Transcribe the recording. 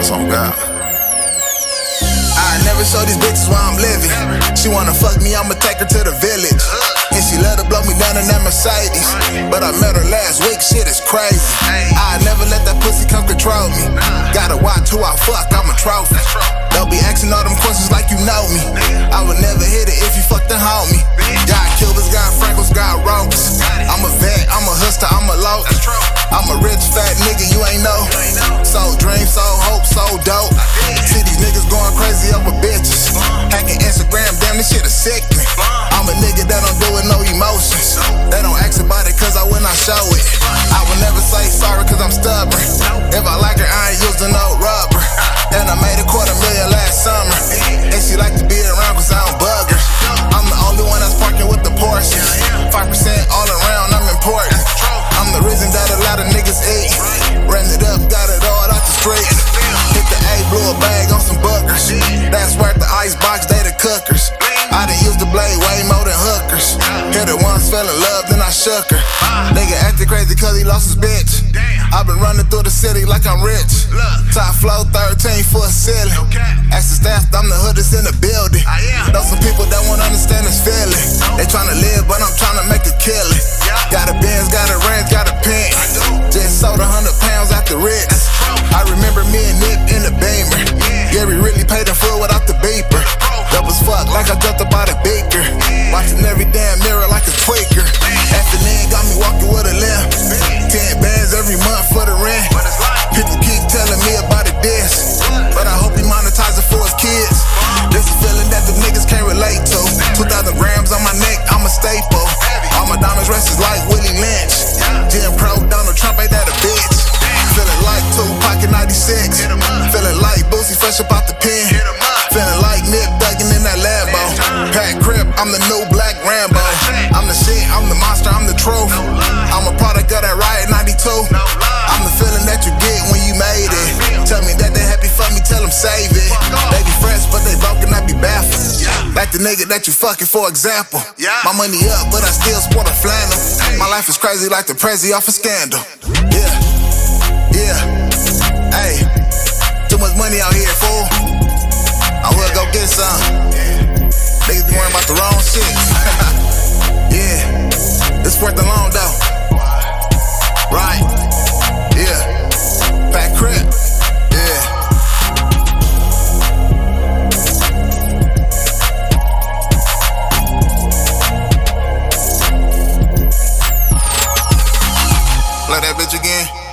promise on God. I never show these bitches where I'm living. She wanna fuck me, I'ma take her to the village. And she let her blow me down in that Mercedes. But I met her last week, shit is crazy. I never let that pussy come control me. Gotta watch who I fuck, I'm a trophy. Don't be asking all them questions like you know me. I would never hit it if you fucked the homie. Got Cubans, got Frankles, got ropes. I'm a vet, I'm a hustler, I'm a low. I'm a rich fat nigga, you ain't know. Sold dreams, sold hope, sold dope. See these niggas going crazy over bitches. Hacking Instagram, damn, this shit is sick me. I'm a nigga that don't do it, no emotions. They don't ask about it cause I will not show it. I will never say sorry cause I'm stubborn. If I like her, I ain't using no rubber. And I made $250,000 last summer. And she like to be around cause I don't bug her. I'm the only one that's parking with the Porsches. 5% all around, I'm important. I'm the reason that a lot of niggas eat. Ran it up, got it all out the street. Hit the A, blew a bag on some bookers. That's worth the icebox, they the cookers. I done used the blade way more than hookers. Hit her once, fell in love, then I shook her. Nigga acted crazy cause he lost his bitch. I been running through the city like I'm rich. Top floor, 13 foot ceiling. Ask the staff, I'm the hoodest in the building. Know some people that won't understand this feeling. They tryna live, but I'm tryna make a killing. Got a Benz, got a Range, got a pen. Just sold 100 pounds after Ritz. I remember me and Nip in the Beamer. Yeah, we really paid the full without the beeper. That was fuck like I jumped up out a beaker. Watching every damn mirror like a tweaker. After then got me walking with a limp. 10 bands every month for the rent. People keep telling me about it this, but I hope he monetize it for his kids. This a feeling that the niggas can't relate to. 2,000 grams on my neck, I'm a staple. All my diamonds rested like Willie Lynch. Jim Crow, Donald Trump, ain't that a bitch? Feeling like Tupac in 96. Feeling like Boosie fresh up out the pen. Feeling like Nip thugging in that Lambo. Pat Crip, I'm the new Black Rambo. I'm the shit, I'm the monster, I'm the truth. I'm a product of that Riot 92. I'm the feeling that you get when you made it. Tell me that they happy for me, tell them save it. They be fresh, but they broken, I be baffled. Like the nigga that you fucking, for example. My money up, but I still sport a flannel. My life is crazy like the Prezi off a Scandal. Yeah, hey, too much money out here, fool. I will go get some. Niggas be worrying about the wrong shit. Yeah, it's worth the loan though. Right, yeah, Fat Crip, yeah. Play that bitch again.